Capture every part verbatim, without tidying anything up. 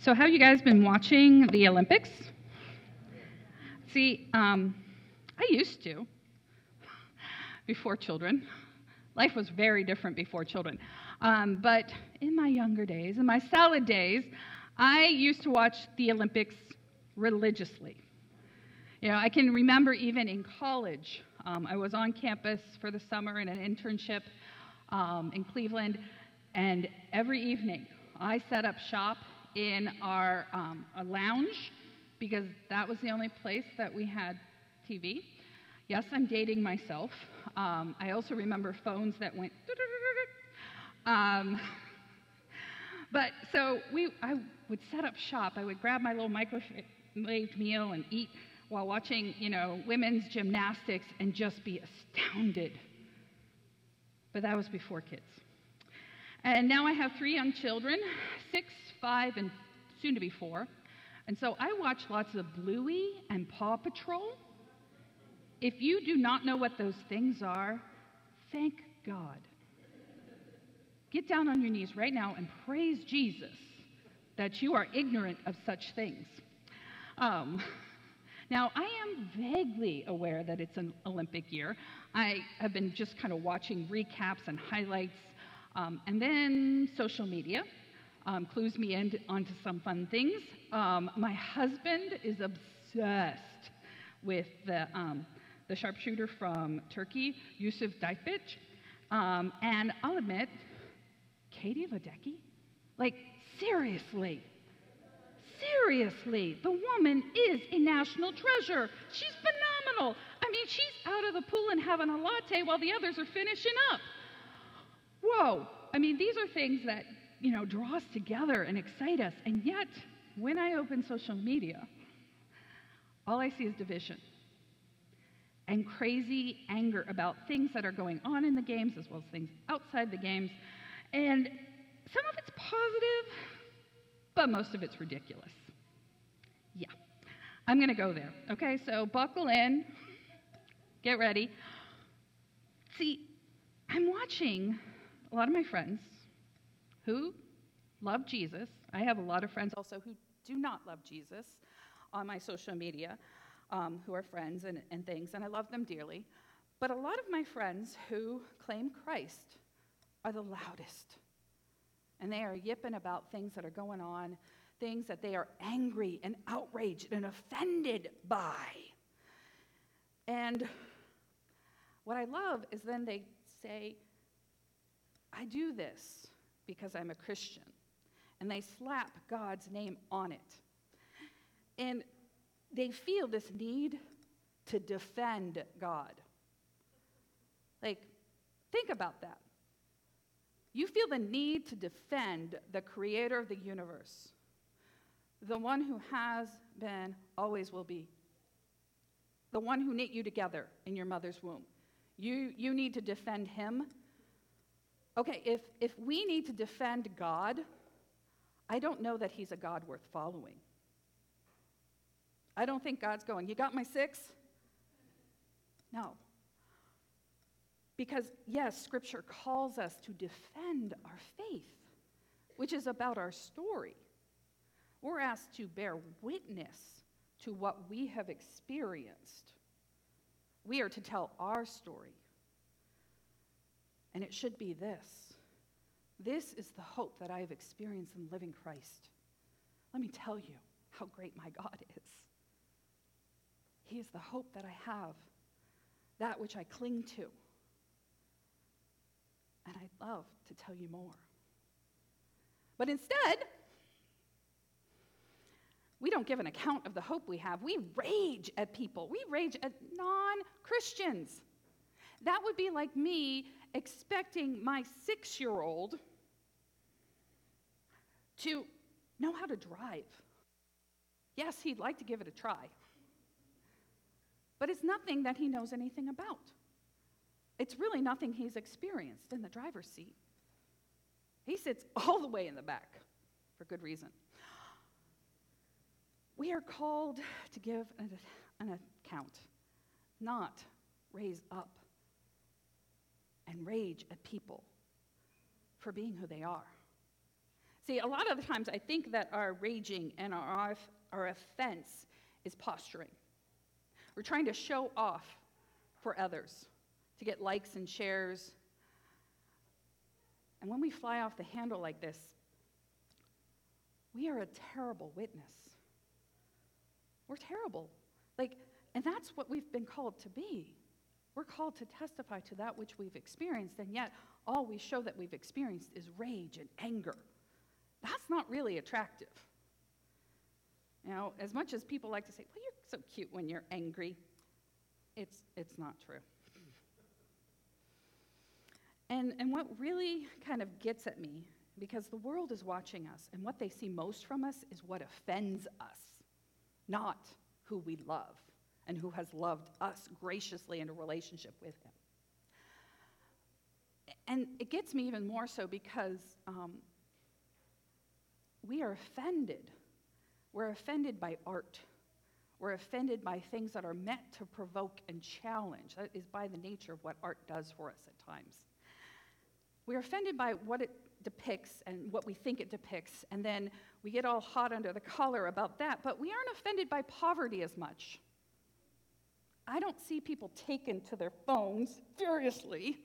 So have you guys been watching the Olympics? See, um, I used to, before children. Life was very different before children. Um, but in my younger days, in my salad days, I used to watch the Olympics religiously. You know, I can remember even in college, um, I was on campus for the summer in an internship um, in Cleveland, and every evening I set up shop in our um, a lounge because that was the only place that we had T V. Yes, I'm dating myself. Um, I also remember phones that went. Um, but so we, I would set up shop. I would grab my little microwave meal and eat while watching, you know, women's gymnastics and just be astounded. But that was before kids. And now I have three young children, six, five, and soon to be four. And so I watch lots of Bluey and Paw Patrol. If you do not know what those things are, thank God. Get down on your knees right now and praise Jesus that you are ignorant of such things. Um, now, I am vaguely aware that it's an Olympic year. I have been just kind of watching recaps and highlights, um, and then social media um, clues me in onto some fun things. Um, my husband is obsessed with the... Um, the sharpshooter from Turkey, Yusuf Daipic. Um, and I'll admit, Katie Ledecky? Like, seriously. Seriously. The woman is a national treasure. She's phenomenal. I mean, she's out of the pool and having a latte while the others are finishing up. Whoa. I mean, these are things that, you know, draw us together and excite us. And yet, when I open social media, all I see is division and crazy anger about things that are going on in the games as well as things outside the games. And some of it's positive, but most of it's ridiculous. Yeah, I'm going to go there. Okay, so buckle in, get ready. See, I'm watching a lot of my friends who love Jesus. I have a lot of friends also who do not love Jesus on my social media. Um, who are friends and, and things, and I love them dearly. But a lot of my friends who claim Christ are the loudest. And they are yipping about things that are going on, things that they are angry and outraged and offended by. And what I love is then they say, I do this because I'm a Christian. And they slap God's name on it. And they feel this need to defend God. Like, think about that. You feel the need to defend the creator of the universe, the one who has been, always will be, the one who knit you together in your mother's womb. You, you need to defend him. Okay, if, if we need to defend God, I don't know that he's a God worth following. I don't think God's going, you got my six? No. Because, yes, Scripture calls us to defend our faith, which is about our story. We're asked to bear witness to what we have experienced. We are to tell our story. And it should be this. This is the hope that I have experienced in living Christ. Let me tell you how great my God is. He is the hope that I have, that which I cling to. And I'd love to tell you more. But instead, we don't give an account of the hope we have. We rage at people. We rage at non-Christians. That would be like me expecting my six-year-old to know how to drive. Yes, he'd like to give it a try. But it's nothing that he knows anything about. It's really nothing he's experienced in the driver's seat. He sits all the way in the back for good reason. We are called to give an, an account, not raise up and rage at people for being who they are. See, a lot of the times I think that our raging and our, our offense is posturing. We're trying to show off for others, to get likes and shares. And when we fly off the handle like this, we are a terrible witness. We're terrible. Like, and that's what we've been called to be. We're called to testify to that which we've experienced, and yet all we show that we've experienced is rage and anger. That's not really attractive. You know, as much as people like to say, well, you're so cute when you're angry, it's, it's not true. And, and what really kind of gets at me, because the world is watching us, and what they see most from us is what offends us, not who we love and who has loved us graciously in a relationship with him. And it gets me even more so because um, we are offended. We're offended by art. We're offended by things that are meant to provoke and challenge. That is by the nature of what art does for us at times. We're offended by what it depicts and what we think it depicts, and then we get all hot under the collar about that, but we aren't offended by poverty as much. I don't see people taken to their phones furiously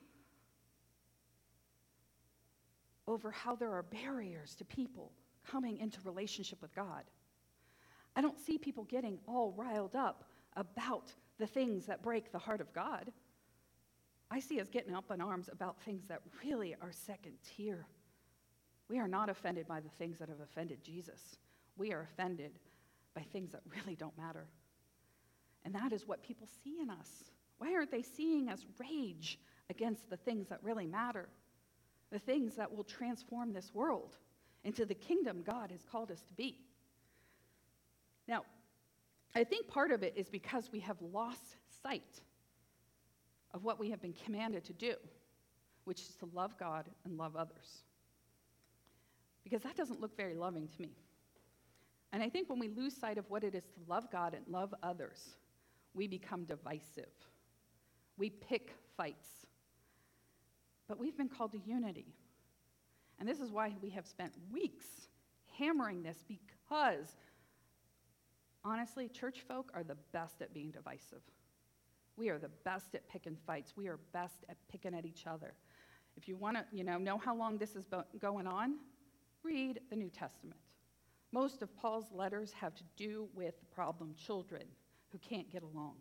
over how there are barriers to people coming into relationship with God. I don't see people getting all riled up about the things that break the heart of God. I see us getting up in arms about things that really are second tier. We are not offended by the things that have offended Jesus. We are offended by things that really don't matter. And that is what people see in us. Why aren't they seeing us rage against the things that really matter? The things that will transform this world into the kingdom God has called us to be. Now, I think part of it is because we have lost sight of what we have been commanded to do, which is to love God and love others. Because that doesn't look very loving to me. And I think when we lose sight of what it is to love God and love others, we become divisive. We pick fights. But we've been called to unity. And this is why we have spent weeks hammering this, because honestly, church folk are the best at being divisive. We are the best at picking fights. We are best at picking at each other. If you want to, you know, know how long this is bo- going on, read the New Testament. Most of Paul's letters have to do with problem children who can't get along.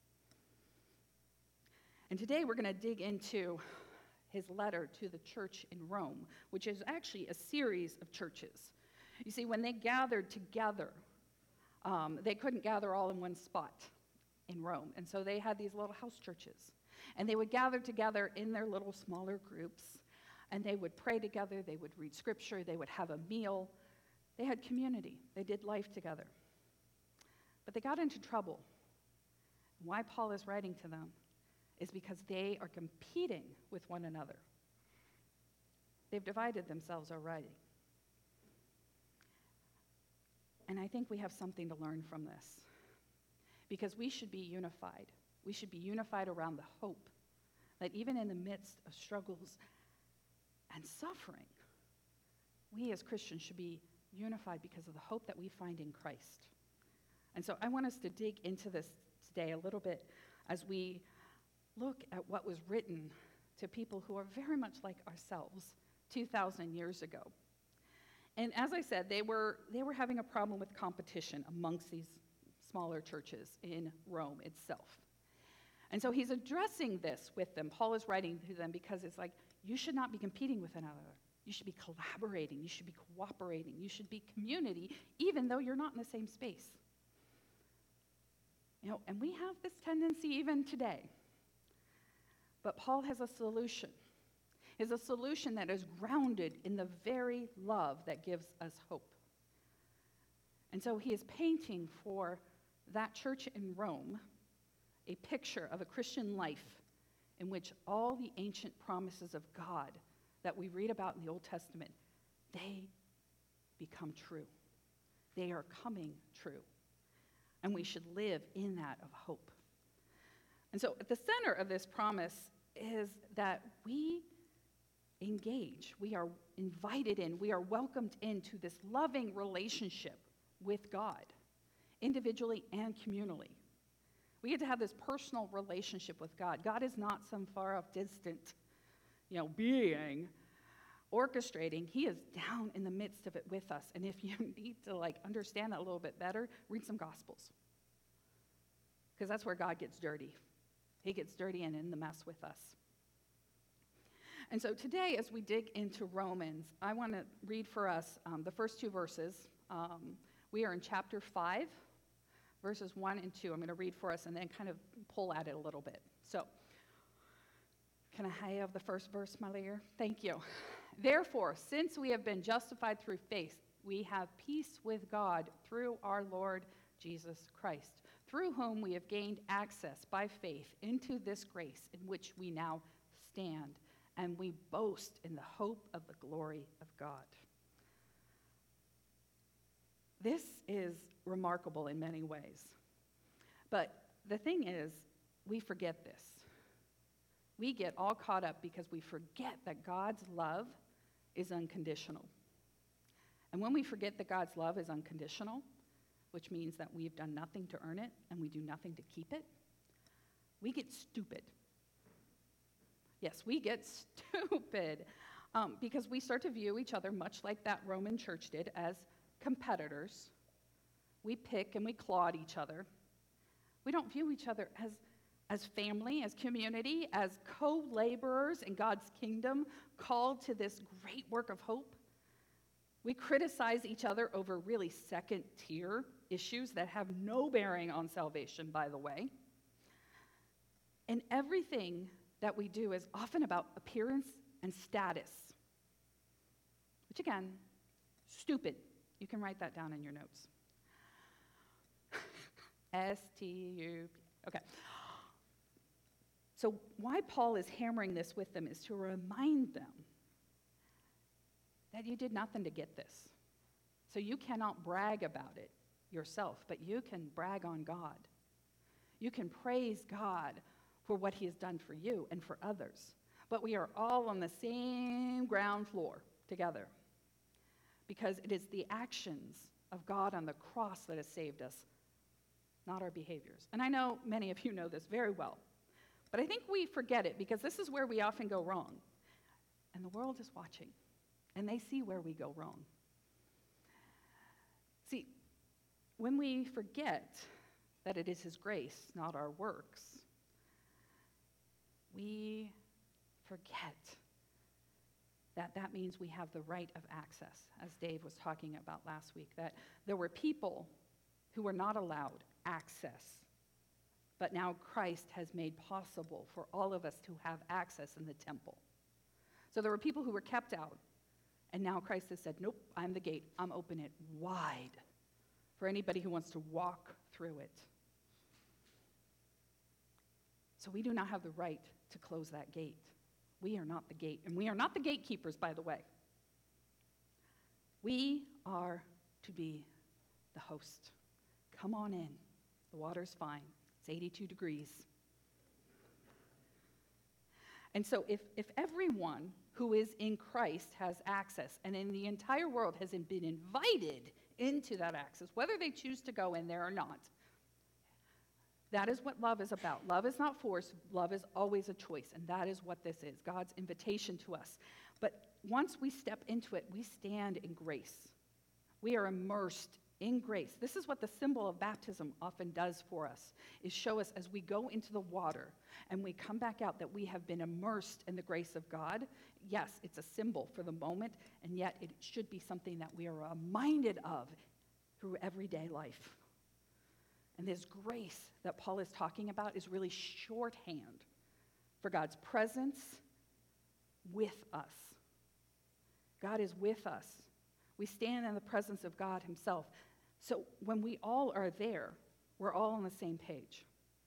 And today we're going to dig into his letter to the church in Rome, which is actually a series of churches. You see, when they gathered together, um, they couldn't gather all in one spot in Rome. And so they had these little house churches. And they would gather together in their little smaller groups. And they would pray together. They would read scripture. They would have a meal. They had community. They did life together. But they got into trouble. Why Paul is writing to them is because they are competing with one another. They've divided themselves already. And I think we have something to learn from this. Because we should be unified. We should be unified around the hope that even in the midst of struggles and suffering, we as Christians should be unified because of the hope that we find in Christ. And so I want us to dig into this today a little bit as we look at what was written to people who are very much like ourselves two thousand years ago. And as I said, they were, they were having a problem with competition amongst these smaller churches in Rome itself. And so he's addressing this with them. Paul is writing to them because it's like, you should not be competing with another. You should be collaborating. You should be cooperating. You should be community, even though you're not in the same space. You know, and we have this tendency even today. But Paul has a solution. Is a solution that is grounded in the very love that gives us hope. And so he is painting for that church in Rome a picture of a Christian life in which all the ancient promises of God that we read about in the Old Testament, they become true. They are coming true. And we should live in that of hope. And so at the center of this promise is that we engage. We are invited in. We are welcomed into this loving relationship with God, individually and communally. We get to have this personal relationship with God. God is not some far-off, distant, you know, being orchestrating. He is down in the midst of it with us. And if you need to, like, understand that a little bit better, read some Gospels. Because that's where God gets dirty. He gets dirty and in the mess with us. And so today, as we dig into Romans, I want to read for us um, the first two verses. Um, we are in chapter five, verses one and two. I'm going to read for us and then kind of pull at it a little bit. So, can I have the first verse, my dear? Thank you. Therefore, since we have been justified through faith, we have peace with God through our Lord Jesus Christ, through whom we have gained access by faith into this grace in which we now stand, and we boast in the hope of the glory of God. This is remarkable in many ways. But the thing is, we forget this. We get all caught up because we forget that God's love is unconditional. And when we forget that God's love is unconditional, which means that we've done nothing to earn it and we do nothing to keep it, we get stupid. Yes, we get stupid um, because we start to view each other much like that Roman church did as competitors. We pick and we claw at each other. We don't view each other as, as family, as community, as co-laborers in God's kingdom, called to this great work of hope. We criticize each other over really second-tier issues that have no bearing on salvation, by the way. And everything that we do is often about appearance and status, which again, stupid. You can write that down in your notes. S T U P. Okay. So why Paul is hammering this with them is to remind them that you did nothing to get this. So you cannot brag about it yourself, but you can brag on God. You can praise God for what he has done for you and for others. But we are all on the same ground floor together because it is the actions of God on the cross that has saved us, not our behaviors. And I know many of you know this very well, but I think we forget it because this is where we often go wrong. And the world is watching, and they see where we go wrong. See, when we forget that it is his grace, not our works, we forget that that means we have the right of access, as Dave was talking about last week, that there were people who were not allowed access, but now Christ has made possible for all of us to have access in the temple. So there were people who were kept out, and now Christ has said, nope, I'm the gate. I'm open it wide for anybody who wants to walk through it. So we do not have the right to close that gate. We are not the gate, and we are not the gatekeepers, by the way. We are to be the host. Come on in. The water's fine. It's eighty-two degrees. And so if, if everyone who is in Christ has access, and in the entire world has been invited into that access, whether they choose to go in there or not, that is what love is about. Love is not force. Love is always a choice, and that is what this is, God's invitation to us. But once we step into it, we stand in grace. We are immersed in grace. This is what the symbol of baptism often does for us, is show us as we go into the water and we come back out that we have been immersed in the grace of God. Yes, it's a symbol for the moment, and yet it should be something that we are reminded of through everyday life. And this grace that Paul is talking about is really shorthand for God's presence with us. God is with us. We stand in the presence of God himself. So when we all are there, we're all on the same page.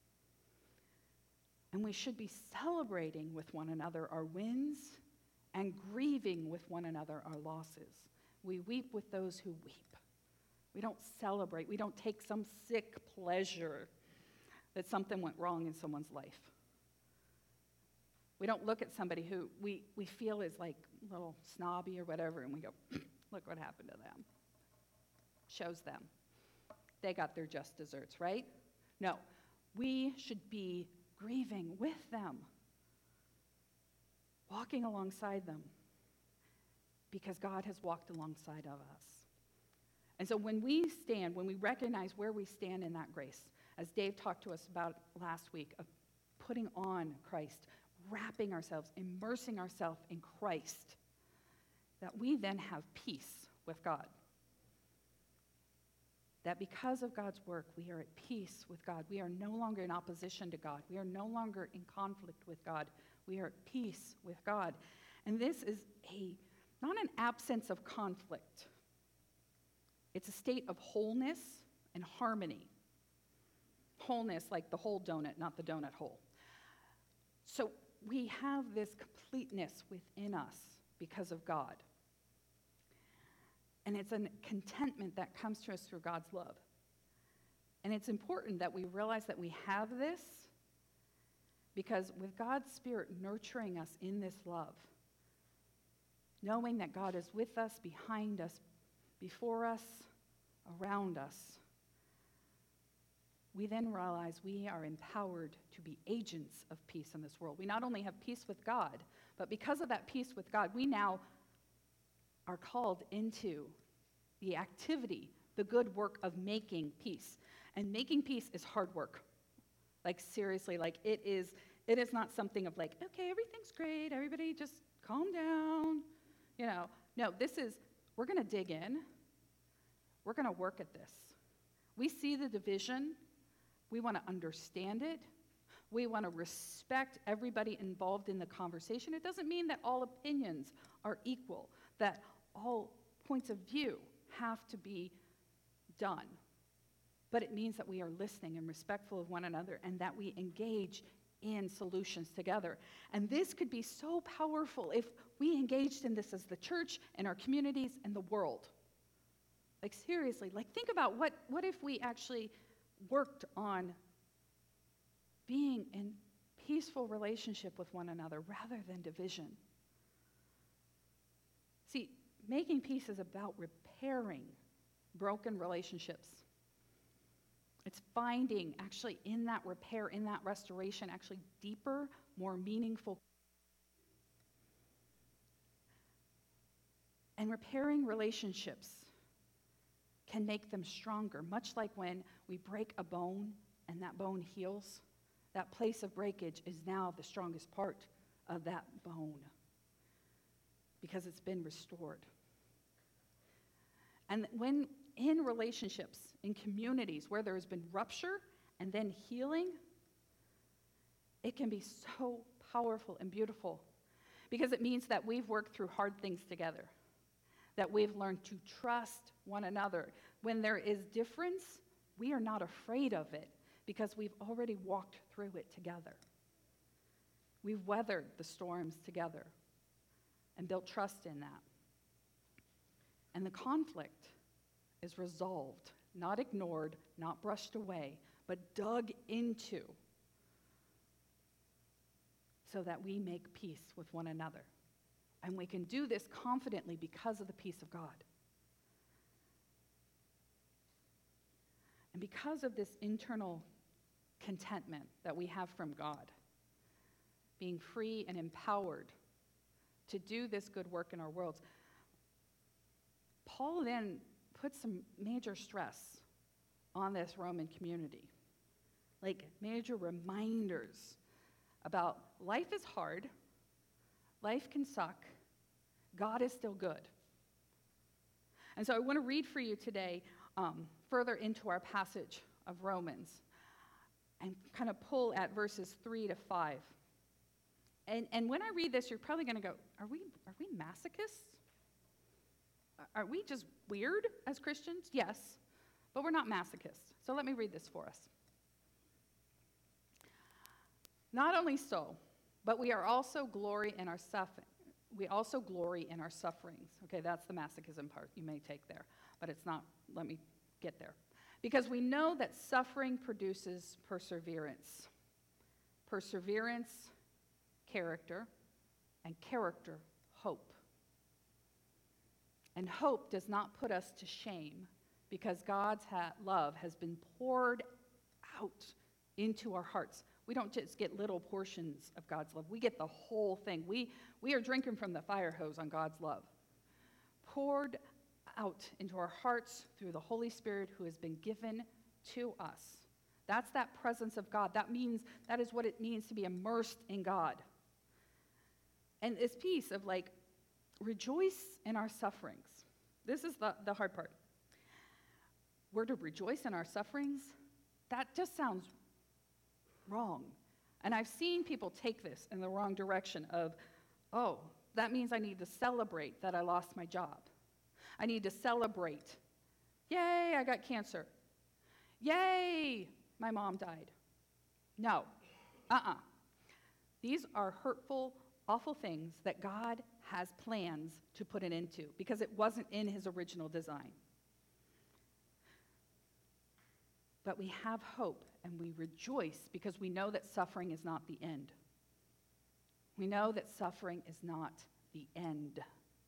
And we should be celebrating with one another our wins and grieving with one another our losses. We weep with those who weep. We don't celebrate. We don't take some sick pleasure that something went wrong in someone's life. We don't look at somebody who we, we feel is like a little snobby or whatever, and we go, look what happened to them. Shows them. They got their just desserts, right? No. We should be grieving with them, walking alongside them, because God has walked alongside of us. And so when we stand, when we recognize where we stand in that grace, as Dave talked to us about last week, of putting on Christ, wrapping ourselves, immersing ourselves in Christ, that we then have peace with God. That because of God's work, we are at peace with God. We are no longer in opposition to God. We are no longer in conflict with God. We are at peace with God. And this is a not an absence of conflict. It's a state of wholeness and harmony. Wholeness like the whole donut, not the donut hole. So we have this completeness within us because of God. And it's a contentment that comes to us through God's love. And it's important that we realize that we have this, because with God's Spirit nurturing us in this love, knowing that God is with us, behind us, before us, around us, we then realize we are empowered to be agents of peace in this world. We not only have peace with God, but because of that peace with God, we now are called into the activity, the good work of making peace. And making peace is hard work. Like seriously, like it is, it is not something of like, okay, everything's great, everybody just calm down. You know, no, this is, we're going to dig in. We're going to work at this. We see the division. We want to understand it. We want to respect everybody involved in the conversation. It doesn't mean that all opinions are equal, that all points of view have to be done. But it means that we are listening and respectful of one another, and that we engage in solutions together. And this could be so powerful if we engaged in this as the church and our communities and the world. Like seriously, like think about what, what if we actually worked on being in peaceful relationship with one another rather than division. See, making peace is about repairing broken relationships. It's finding, actually, in that repair, in that restoration, actually deeper, more meaningful. And repairing relationships can make them stronger, much like when we break a bone and that bone heals. That place of breakage is now the strongest part of that bone because it's been restored. And when in relationships, in communities where there has been rupture and then healing, it can be so powerful and beautiful because it means that we've worked through hard things together, that we've learned to trust one another. When there is difference, we are not afraid of it because we've already walked through it together. We've weathered the storms together and built trust in that. And the conflict is resolved, not ignored, not brushed away, but dug into so that we make peace with one another. And we can do this confidently because of the peace of God. And because of this internal contentment that we have from God, being free and empowered to do this good work in our worlds, Paul then puts some major stress on this Roman community, like major reminders about life is hard, life can suck, God is still good. And so I want to read for you today um, further into our passage of Romans and kind of pull at verses three to five. And, and when I read this, you're probably going to go, are we, are we masochists? Are we just weird as Christians? Yes, but we're not masochists. So let me read this for us. Not only so, but we are also glory in our suffering. We also glory in our sufferings. Okay, that's the masochism part you may take there, but it's not. Let me get there. Because we know that suffering produces perseverance. Perseverance, character, and character, hope. And hope does not put us to shame because God's ha- love has been poured out into our hearts. We don't just get little portions of God's love. We get the whole thing. We, we are drinking from the fire hose on God's love. Poured out into our hearts through the Holy Spirit who has been given to us. That's that presence of God. That means, that is what it means to be immersed in God. And this piece of like, rejoice in our sufferings. This is the, the hard part. We're to rejoice in our sufferings? That just sounds wrong. And I've seen people take this in the wrong direction of, oh, that means I need to celebrate that I lost my job. I need to celebrate, yay, I got cancer. Yay, my mom died. No, uh-uh. These are hurtful, awful things that God has plans to put it into because it wasn't in his original design. But we have hope and we rejoice because we know that suffering is not the end. We know that suffering is not the end.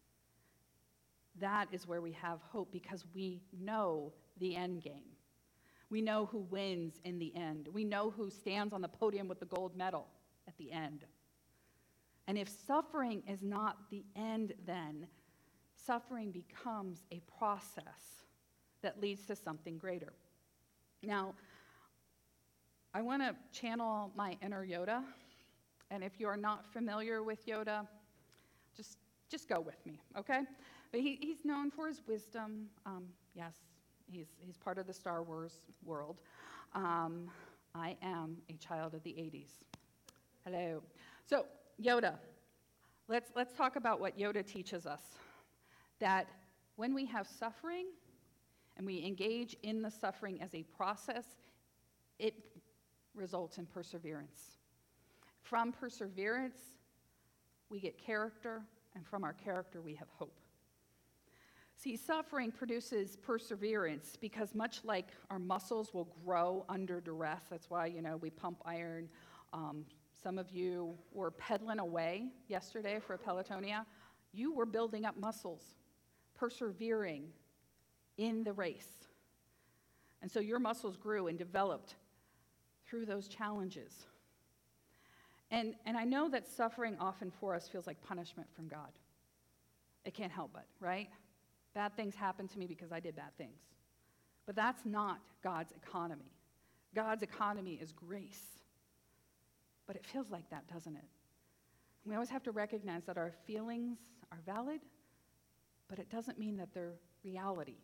That is where we have hope because we know the end game. We know who wins in the end. We know who stands on the podium with the gold medal at the end. And if suffering is not the end, then suffering becomes a process that leads to something greater. Now, I want to channel my inner Yoda. And if you are not familiar with Yoda, just, just go with me, okay? But he, he's known for his wisdom. Um, yes, he's, he's part of the Star Wars world. Um, I am a child of the eighties. Hello. So, Yoda. Let's, let's talk about what Yoda teaches us. That when we have suffering and we engage in the suffering as a process, it results in perseverance. From perseverance, we get character, and from our character, we have hope. See, suffering produces perseverance because much like our muscles will grow under duress, that's why, you know, we pump iron. Um, some of you were pedaling away yesterday for Pelotonia. You were building up muscles, persevering in the race. And so your muscles grew and developed through those challenges. And, and I know that suffering often for us feels like punishment from God. It can't help but, right? Bad things happen to me because I did bad things. But that's not God's economy. God's economy is grace. But it feels like that, doesn't it? We always have to recognize that our feelings are valid, but it doesn't mean that they're reality.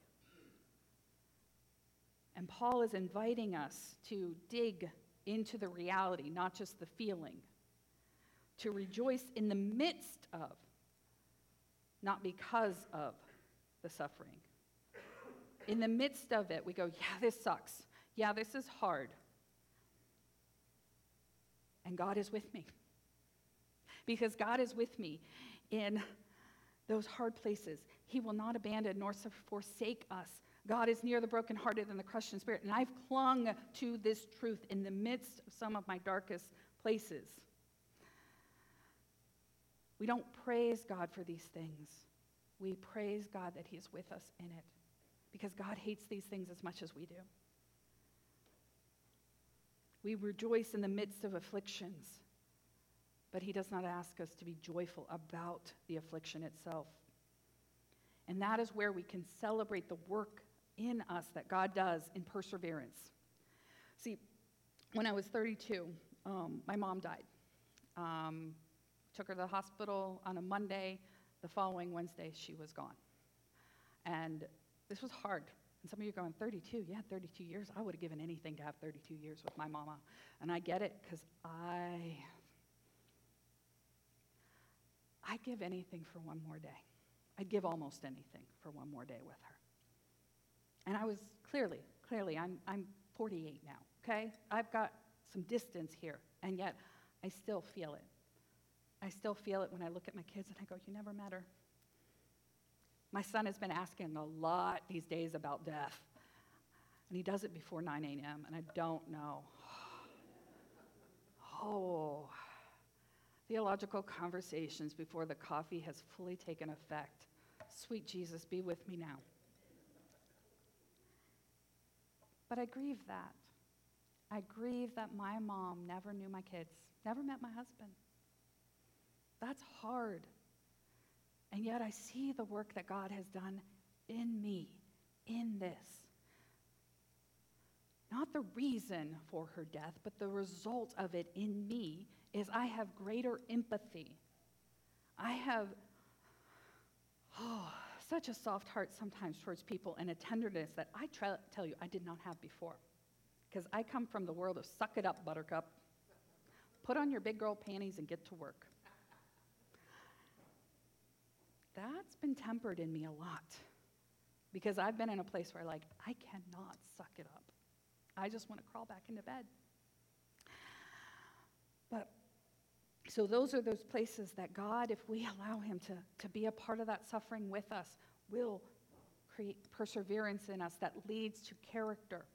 And Paul is inviting us to dig into the reality, not just the feeling, to rejoice in the midst of, not because of, the suffering. In the midst of it, we go, yeah, this sucks. Yeah, this is hard. And God is with me. Because God is with me in those hard places. He will not abandon nor forsake us. God is near the brokenhearted and the crushed in spirit. And I've clung to this truth in the midst of some of my darkest places. We don't praise God for these things. We praise God that he is with us in it. Because God hates these things as much as we do. We rejoice in the midst of afflictions. But he does not ask us to be joyful about the affliction itself. And that is where we can celebrate the work in us that God does in perseverance. See, when I was thirty-two, um, my mom died. Um, took her to the hospital on a Monday. The following Wednesday, she was gone. And this was hard. And some of you are going, thirty-two? Yeah, thirty-two years. I would have given anything to have thirty-two years with my mama. And I get it because I, I'd give anything for one more day. I'd give almost anything for one more day with her. And I was clearly, clearly, I'm, I'm forty-eight now, okay? I've got some distance here, and yet I still feel it. I still feel it when I look at my kids and I go, you never met her. My son has been asking a lot these days about death. And he does it before nine a.m., and I don't know. Oh, theological conversations before the coffee has fully taken effect. Sweet Jesus, be with me now. But I grieve that. I grieve that my mom never knew my kids, never met my husband. That's hard. And yet I see the work that God has done in me, in this. Not the reason for her death, but the result of it in me is I have greater empathy. I have oh, such a soft heart sometimes towards people and a tenderness that I try, tell you I did not have before. Because I come from the world of suck it up, buttercup. Put on your big girl panties and get to work. That's been tempered in me a lot. Because I've been in a place where like, I cannot suck it up. I just want to crawl back into bed. But, so those are those places that God, if we allow him to, to be a part of that suffering with us, will create perseverance in us that leads to character.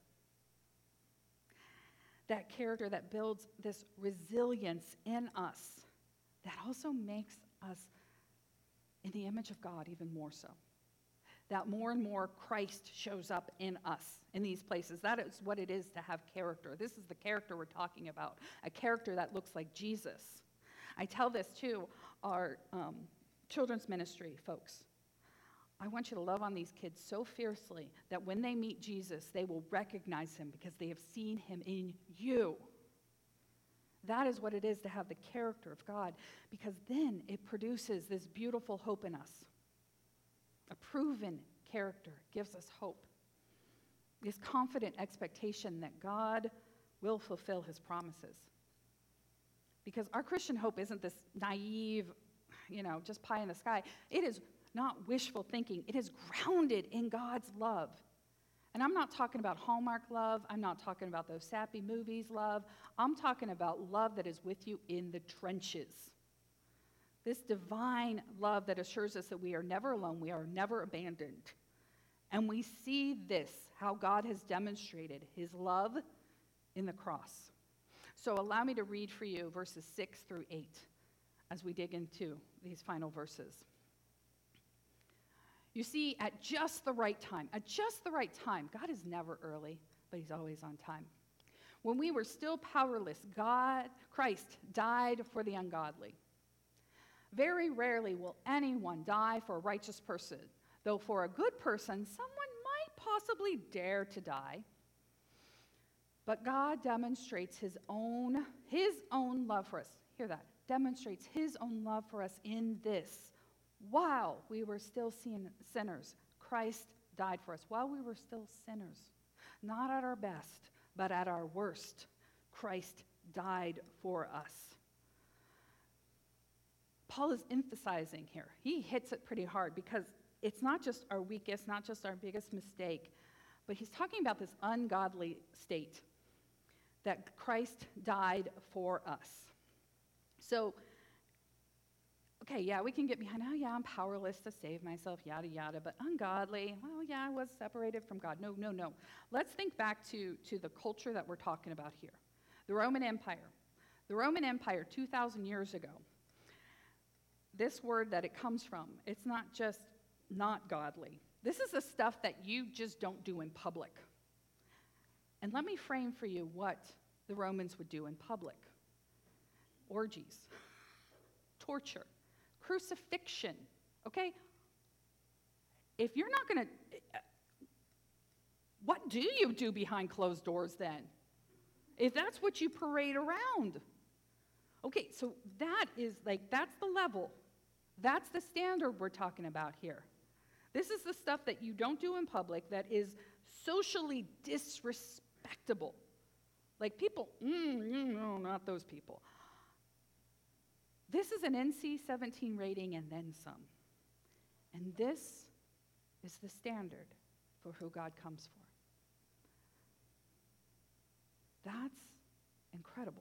That character that builds this resilience in us that also makes us in the image of God even more so. That more and more Christ shows up in us in these places. That is what it is to have character. This is the character we're talking about, a character that looks like Jesus. I tell this to our um, children's ministry folks. I want you to love on these kids so fiercely that when they meet Jesus, they will recognize him because they have seen him in you. That is what it is to have the character of God, because then it produces this beautiful hope in us. A proven character gives us hope. This confident expectation that God will fulfill his promises. Because our Christian hope isn't this naive, you know, just pie in the sky. It is not wishful thinking. It is grounded in God's love. And I'm not talking about Hallmark love. I'm not talking about those sappy movies love. I'm talking about love that is with you in the trenches. This divine love that assures us that we are never alone, we are never abandoned. And we see this, how God has demonstrated his love in the cross. So allow me to read for you verses six through eight as we dig into these final verses. You see, at just the right time, at just the right time, God is never early, but he's always on time. When we were still powerless, God, Christ died for the ungodly. Very rarely will anyone die for a righteous person, though for a good person, someone might possibly dare to die. But God demonstrates his own, his own love for us. Hear that. Demonstrates his own love for us in this. While we were still sin- sinners, Christ died for us. While we were still sinners, not at our best, but at our worst, Christ died for us. Paul is emphasizing here. He hits it pretty hard because it's not just our weakest, not just our biggest mistake, but he's talking about this ungodly state that Christ died for us. So, okay, yeah, we can get behind, oh yeah, I'm powerless to save myself, yada, yada, but ungodly, well, yeah, I was separated from God. No, no, no. Let's think back to, to the culture that we're talking about here. The Roman Empire. The Roman Empire two thousand years ago, this word that it comes from, it's not just not godly. This is the stuff that you just don't do in public. And let me frame for you what the Romans would do in public. Orgies, torture, crucifixion, okay? If you're not going to, what do you do behind closed doors then? If that's what you parade around. Okay, so that is like, that's the level. That's the standard we're talking about here. This is the stuff that you don't do in public that is socially disrespectable. Like people, mm, no, not those people. This is an N C seventeen rating and then some. And this is the standard for who God comes for. That's incredible.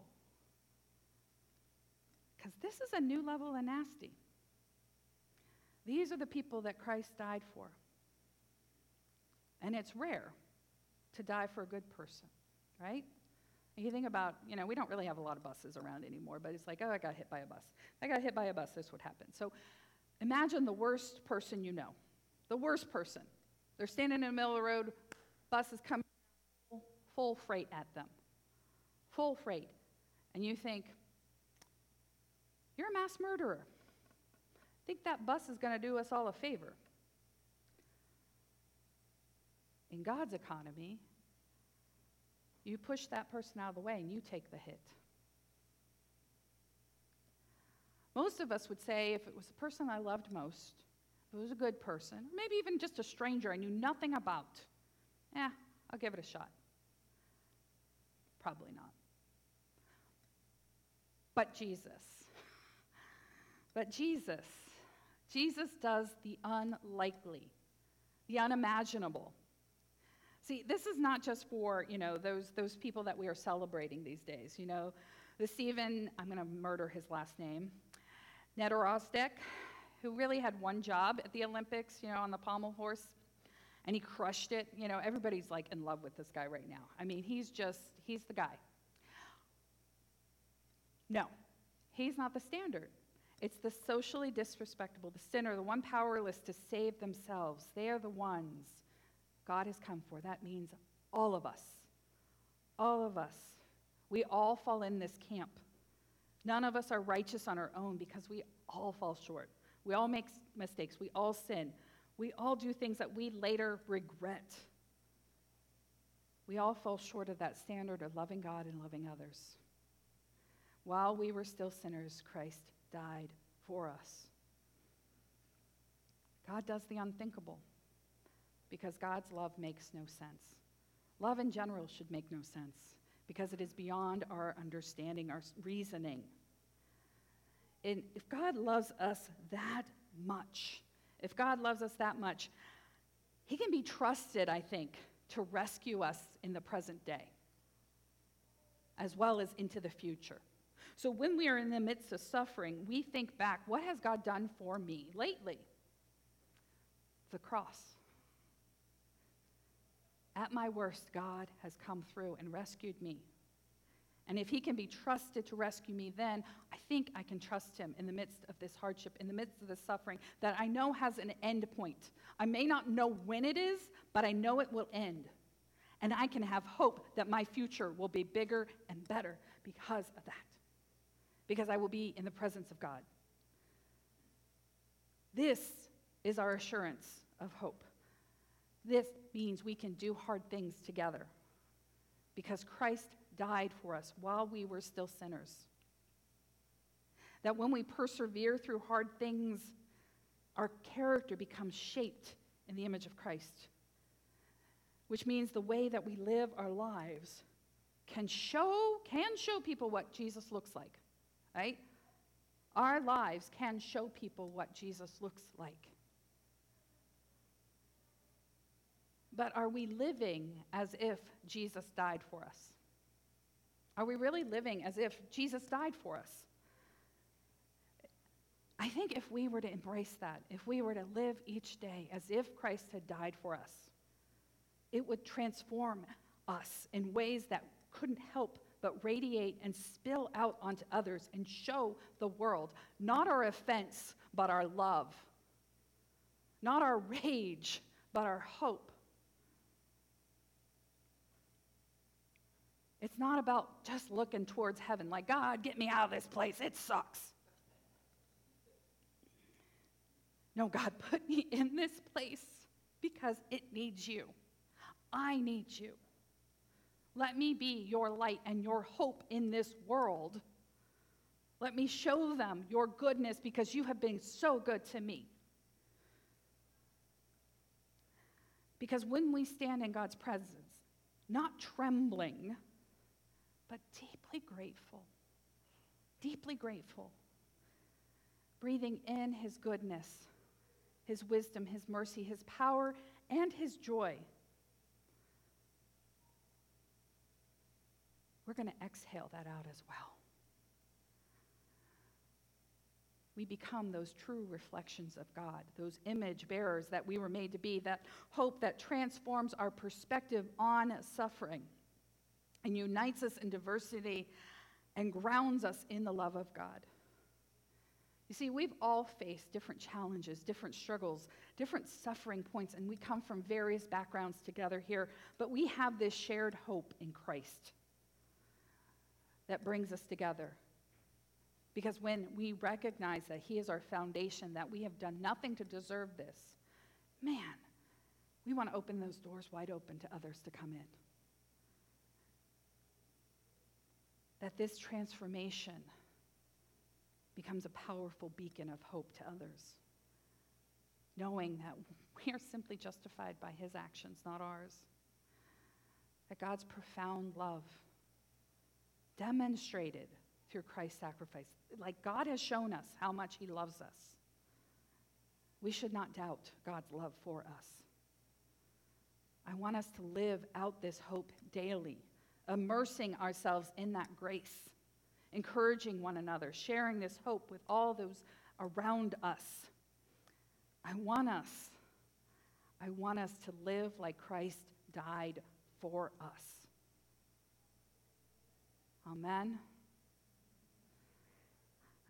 Because this is a new level of nasty. These are the people that Christ died for. And it's rare to die for a good person, right? And you think about, you know, we don't really have a lot of buses around anymore, but it's like, oh, I got hit by a bus. I got hit by a bus, this would happen. So imagine the worst person you know, the worst person. They're standing in the middle of the road, bus is coming full freight at them, full freight. And you think, you're a mass murderer. I think that bus is going to do us all a favor. In God's economy, you push that person out of the way and you take the hit. Most of us would say if it was the person I loved most, if it was a good person, or maybe even just a stranger I knew nothing about, eh, I'll give it a shot. Probably not. But Jesus. But Jesus. Jesus does the unlikely, the unimaginable. See, this is not just for, you know, those, those people that we are celebrating these days. You know, the Stephen, I'm going to murder his last name, Nedorostek, who really had one job at the Olympics, you know, on the pommel horse, and he crushed it. You know, everybody's like in love with this guy right now. I mean, he's just, he's the guy. No, he's not the standard. It's the socially disrespectable, the sinner, the one powerless to save themselves. They are the ones God has come for. That means all of us. All of us. We all fall in this camp. None of us are righteous on our own because we all fall short. We all make mistakes. We all sin. We all do things that we later regret. We all fall short of that standard of loving God and loving others. While we were still sinners, Christ died for us. God does the unthinkable because God's love makes no sense. Love in general should make no sense because it is beyond our understanding, our reasoning. And if God loves us that much, if God loves us that much, he can be trusted, I think, to rescue us in the present day as well as into the future. So when we are in the midst of suffering, we think back, what has God done for me lately? The cross. At my worst, God has come through and rescued me. And if he can be trusted to rescue me then, I think I can trust him in the midst of this hardship, in the midst of this suffering that I know has an end point. I may not know when it is, but I know it will end. And I can have hope that my future will be bigger and better because of that. Because I will be in the presence of God. This is our assurance of hope. This means we can do hard things together because Christ died for us while we were still sinners. That when we persevere through hard things, our character becomes shaped in the image of Christ, which means the way that we live our lives can show, can show people what Jesus looks like. Right? Our lives can show people what Jesus looks like. But are we living as if Jesus died for us? Are we really living as if Jesus died for us? I think if we were to embrace that, if we were to live each day as if Christ had died for us, it would transform us in ways that couldn't help but radiate and spill out onto others and show the world not our offense, but our love. Not our rage, but our hope. It's not about just looking towards heaven like, God, get me out of this place. It sucks. No, God, put me in this place because it needs you. I need you. Let me be your light and your hope in this world. Let me show them your goodness because you have been so good to me. Because when we stand in God's presence, not trembling, but deeply grateful, deeply grateful, breathing in his goodness, his wisdom, his mercy, his power, and his joy, we're going to exhale that out as well. We become those true reflections of God, those image bearers that we were made to be, that hope that transforms our perspective on suffering. and unites us in diversity and grounds us in the love of God. You see, we've all faced different challenges, different struggles, different suffering points, and we come from various backgrounds together here, but we have this shared hope in Christ that brings us together. Because when we recognize that he is our foundation, that we have done nothing to deserve this, man, we want to open those doors wide open to others to come in. That this transformation becomes a powerful beacon of hope to others, knowing that we are simply justified by his actions, not ours. That God's profound love demonstrated through Christ's sacrifice, like God has shown us how much he loves us. We should not doubt God's love for us. I want us to live out this hope daily, immersing ourselves in that grace, encouraging one another, sharing this hope with all those around us. I want us, I want us to live like Christ died for us. Amen.